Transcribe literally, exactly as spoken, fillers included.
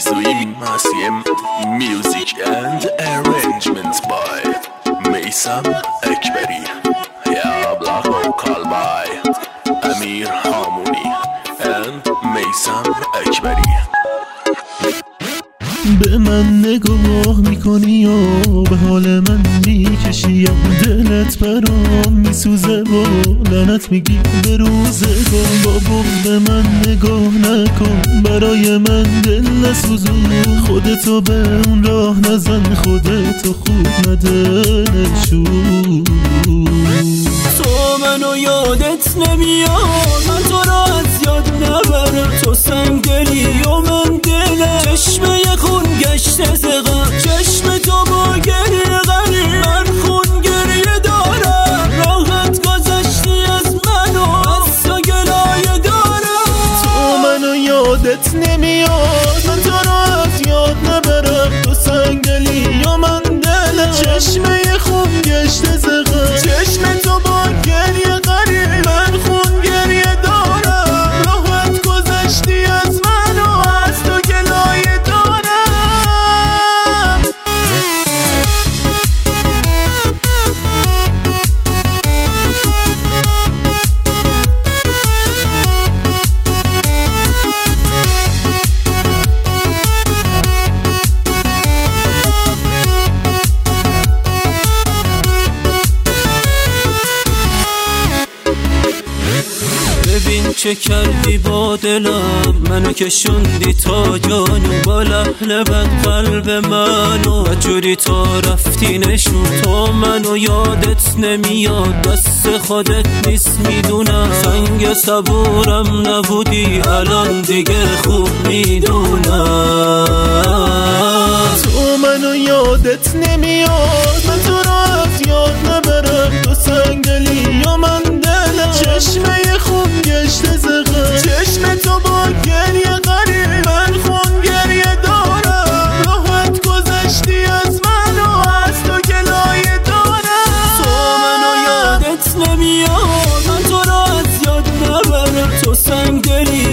Suim Masim. Music and arrangements by Meysam Ekberi. Ya Blah vocal by Amir Hamuni and Meysam Ekberi. به من نگاه میکنی و به حال من میکشیم، دلت برام میسوزه و لعنت میگی به روزگار. بابا به من نگاه نکن، برای من دل نسوزون، خودتو به اون راه نزن، خودتو خوب نده نشون. تو منو یادت نمیاد، من تو را از یاد نبرم، تو سنگدلی و من دلم، چشمه خون گشته زغم، چشم تو با گریه غریب، من خون گریه دارم، راحت گذشتی از منو از تو گلایه دارم. تو منو یادت نمیاد، من تو را از یاد نبرم، تو سنگدلی و من دلم، چشمه خون گشته زغم، چشم تو با گریه غریب، من خون گریه دارم، راحت گذشتی از منو از تو گلایه دارم. ببین چه کردی با دلم، منو کشوندی تا جانو، با لحن بد قلب منو، و جوری تا رفتی نشون. تو منو یادت نمیاد، دست خودت نیست میدونم، سنگ صبورم نبودی الان دیگه خوب میدونم. تو منو یادت نمیاد، من تو را از یاد نبرم، تو سنگدلی و من دلم، چشمه خون گشته زغم، چشم تو با گریه غریب، من خون گریه دارم، راحت گذشتی از منو از تو گلایه دارم. تو منو یادت نمیاد، من تو را از یاد نبرم، تو سنگدلی